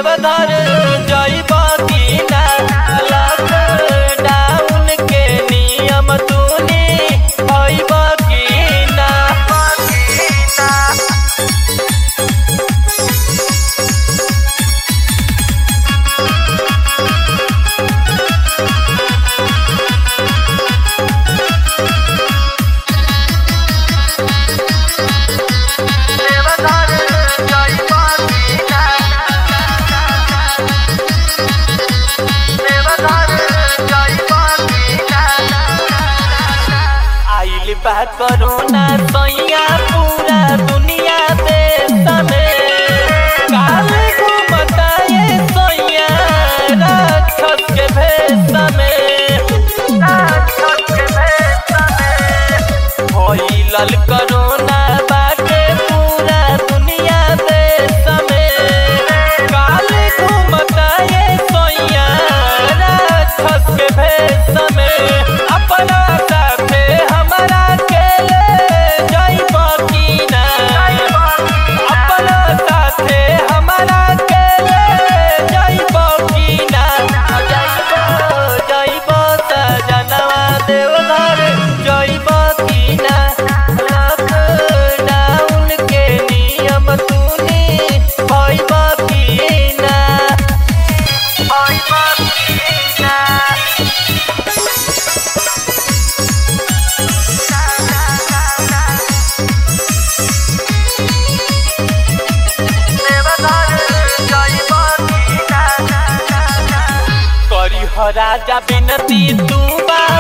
देवघर जइबा की ना लॉकडाउन के नियम तूनी भइबा की ना। बा कोरोना सैया पूरा दुनिया देश में काल घूमता ये सैया राक्षस के भेष में भइल कोरोना बाटे पूरा दुनिया देश में काल घूमता ये सैया राक्षस के भेष में। अपना साथे हमारा राजा बिनती तू बा